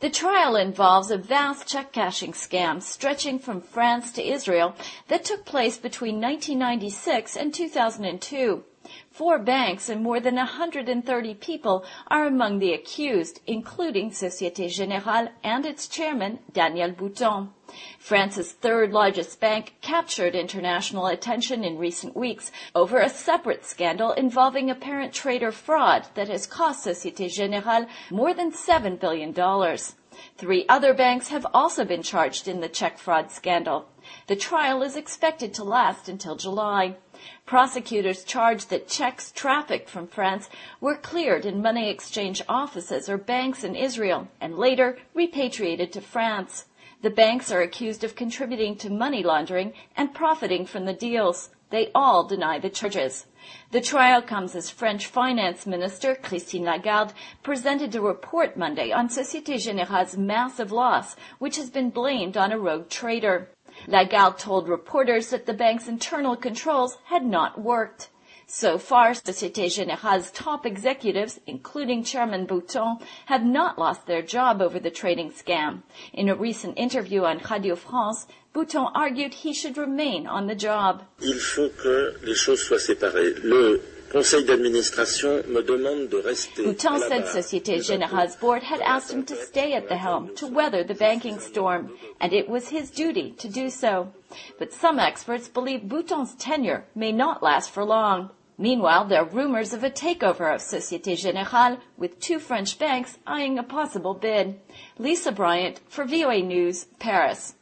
The trial involves a vast check-cashing scam stretching from France to Israel that took place between 1996 and 2002. 4 banks and more than 130 people are among the accused, including Société Générale and its chairman, Daniel Bouton. France's third-largest bank captured international attention in recent weeks over a separate scandal involving apparent trader fraud that has cost Société Générale more than $7 billion. 3 other banks have also been charged in the check fraud scandal. The trial is expected to last until July. Prosecutors charged that checks trafficked from France were cleared in money exchange offices or banks in Israel and later repatriated to France. The banks are accused of contributing to money laundering and profiting from the deals. They all deny the charges. The trial comes as French Finance Minister Christine Lagarde presented a report Monday on Société Générale's massive loss, which has been blamed on a rogue trader. Lagarde told reporters that the bank's internal controls had not worked. So far, Société Générale's top executives, including Chairman Bouton, have not lost their job over the trading scam. In a recent interview on Radio France, Bouton argued he should remain on the job. Il faut que les choses soient séparées. Le conseil d'administration me demande de rester. Bouton said Société Générale's board had asked him to stay at the helm to weather the banking storm, and it was his duty to do so. But some experts believe Bouton's tenure may not last for long. Meanwhile, there are rumors of a takeover of Société Générale, with 2 French banks eyeing a possible bid. Lisa Bryant for VOA News, Paris.